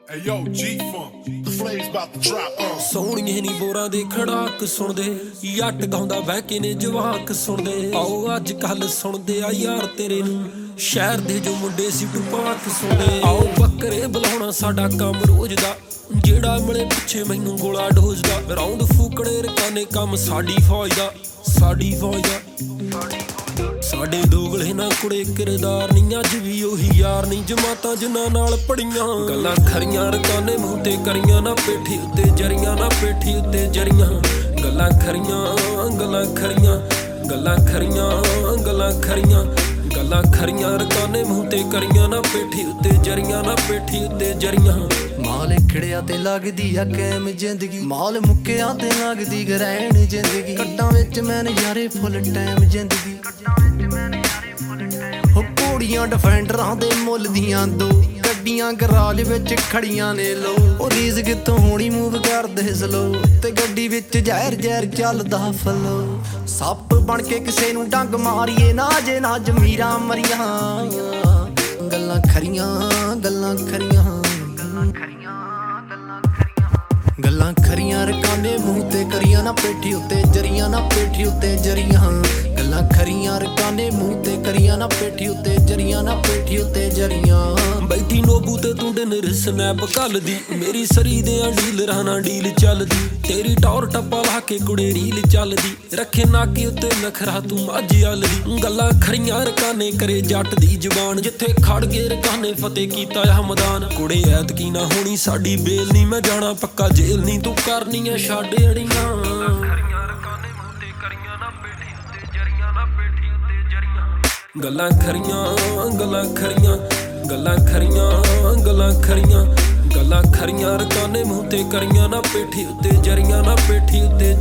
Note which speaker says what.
Speaker 1: Hey yo, G-Funk, the flame's about to drop.
Speaker 2: ਸੋਹਣੀਏ ਨੀ ਬੋਰਾਂ ਦੇ ਖੜਾਕ ਸੁਣਦੇ ਜੱਟ ਗਾਉਂਦਾ ਬਹਿ ਕੇ ਨੇ ਜਵਾਕ ਸੁਣਦੇ ਆਓ ਅੱਜ ਕੱਲ ਸੁਣਦੇ ਆ ਯਾਰ ਤੇਰੇ ਨੂੰ ਸ਼ਹਿਰ ਦੇ ਜੋ ਮੁੰਡੇ ਸੀ ਟੁਪਾਕ ਸੁਣਦੇ ਆਓ ਬੱਕਰੇ ਬੁਲਾਉਣਾ ਸਾਡਾ ਕੰਮ ਰੋਜ਼ ਦਾ ਜਿਹੜਾ ਮਿਲੇ ਪਿੱਛੇ ਮੈਨੂੰ ਗੋਲਾ ਡੋਜ਼ਦਾ ਰੌਂਦ ਫੂਕਣੇ ਰਕਾਨੇ ਕੰਮ ਸਾਡੀ ਫੌਜ ਦਾ ਸਾਡੇ ਦੋਗਲੇ ਨਾ ਕੁੜੇ ਕਿਰਦਾਰ ਨਹੀਂ ਅੱਜ ਵੀ ਉਹੀ ਯਾਰ ਨਹੀਂ ਜਮਾਤਾਂ ਜਿਨ੍ਹਾਂ ਨਾਲ ਪੜੀਆਂ ਗੱਲਾਂ ਖਰੀਆਂ ਰਕਾਨੇ ਮੂੰਹ ਤੇ ਕਰੀਆਂ ਨਾ ਪੇਠੀ ਉੱਤੇ ਜਰੀਆਂ ਨਾ ਪੇਠੀ ਉੱਤੇ ਜਰੀਆਂ ਗੱਲਾਂ ਖਰੀਆਂ ਰਕਾਨੇ ਮੂੰਹ ਤੇ ਕਰੀਆਂ ਨਾ ਪੇਠੀ ਉੱਤੇ ਜਰੀਆਂ ਨਾ ਪੇਠੀ ਉੱਤੇ ਜਰੀਆਂ
Speaker 3: ਮਾਲ ਖੜਿਆ ਤੇ ਲੱਗਦੀ ਆ ਕੈਮ ਜ਼ਿੰਦਗੀ ਮਾਲ ਮੁੱਕਿਆ ਤੇ ਲੱਗਦੀ ਗਰੈਣ ਜ਼ਿੰਦਗੀ ਕੱਟਾਂ ਵਿੱਚ ਮੈਂ ਨਜ਼ਾਰੇ ਫੁੱਲ ਟਾਈਮ ਜ਼ਿੰਦਗੀ ਹੋ ਘੋੜੀਆਂ ਡਿਫੈਂਡਰਾਂ ਦੇ ਮੁੱਲ ਦੀਆਂ ਦੋ ਗੱਡੀਆਂ ਗਰਾਜ ਵਿੱਚ ਖੜੀਆਂ ਨੇ ਲੋ ਉਹ ਰੀਜ਼ ਕਿੱਥੋਂ ਹੋਣੀ ਮੂਵ ਕਰਦੇ ਸਲੋ ਤੇ ਗੱਡੀ ਵਿੱਚ ਜ਼ਹਿਰ ਚੱਲਦਾ ਫਲੋ ਸੱਪ ਬਣ ਕੇ ਕਿਸੇ ਨੂੰ ਡੰਗ ਮਾਰੀਏ ਨਾ ਜੇ ਨਾ ਜ਼ਮੀਰਾਂ ਮਰੀਆਂ ਗੱਲਾਂ ਖਰੀਆਂ ਰਕਾਨੇ ਮੂੰਹ ਤੇ ਕਰੀਆਂ ਨਾ ਪੇਠੀ ਉੱਤੇ ਜਰੀਆਂ ਨਾ ਪੇਠੀ ਉੱਤੇ ਜਰੀਆਂ ਗੱਲਾਂ ਖਰੀਆਂ ਰਕਾਨੇ ਮੂੰਹ ਤੇ ਕਰੀਆਂ ਨਾ ਪੇਠੀ ਉੱਤੇ ਜਰੀਆਂ ਨਾ ਪੇਠੀ ਉੱਤੇ ਜਰੀਆਂ
Speaker 2: ਬੈਠੀ ਨੋਬੂ ਤੇ ਤੂੰ ਡਿਨਰ ਸਨੈਪ ਘੱਲਦੀ ਮੇਰੀ ਸਰੀ ਦੇ ਡੀਲਰਾਂ ਨਾਲ ਡੀਲ ਚੱਲਦੀ ਤੇਰੀ ਟੌਰ ਟੱਪਾ ਲਾ ਕੇ ਕੁੜੇ ਰੀਲ ਚੱਲਦੀ ਰੱਖੇ ਨਾਕੇ ਉੱਤੇ ਨਖਰਾ ਤੂੰ ਮੱਝ ਆਲਦੀ ਗੱਲਾਂ ਖਰੀਆਂ ਰਕਾਨੇ ਕਰੇ ਜੱਟ ਦੀ ਜ਼ਬਾਨ ਜਿੱਥੇ ਖੜ ਗਏ ਰਕਾਨੇ ਫਤਿਹ ਕੀਤਾ ਆ ਮੈਦਾਨ ਕੁੜੇ ਐਤਕੀ ਨਾ ਹੋਣੀ ਸਾਡੀ ਬੇਲ ਨਹੀਂ ਮੈਂ ਜਾਣਾ ਪੱਕਾ ਜੇਲ੍ਹ ਨਹੀਂ ਤੂੰ ਕਰਨੀ ਐ ਛੱਡ ਅੜੀਆਂ ਗੱਲਾਂ ਖਰੀਆਂ ਰਕਾਨੇ ਮੂੰਹ ਤੇ ਕਰੀਆਂ ਨਾ ਪੇਠੀ ਉੱਤੇ ਜਰੀਆਂ ਨਾ ਪੇਠੀ ਉੱਤੇ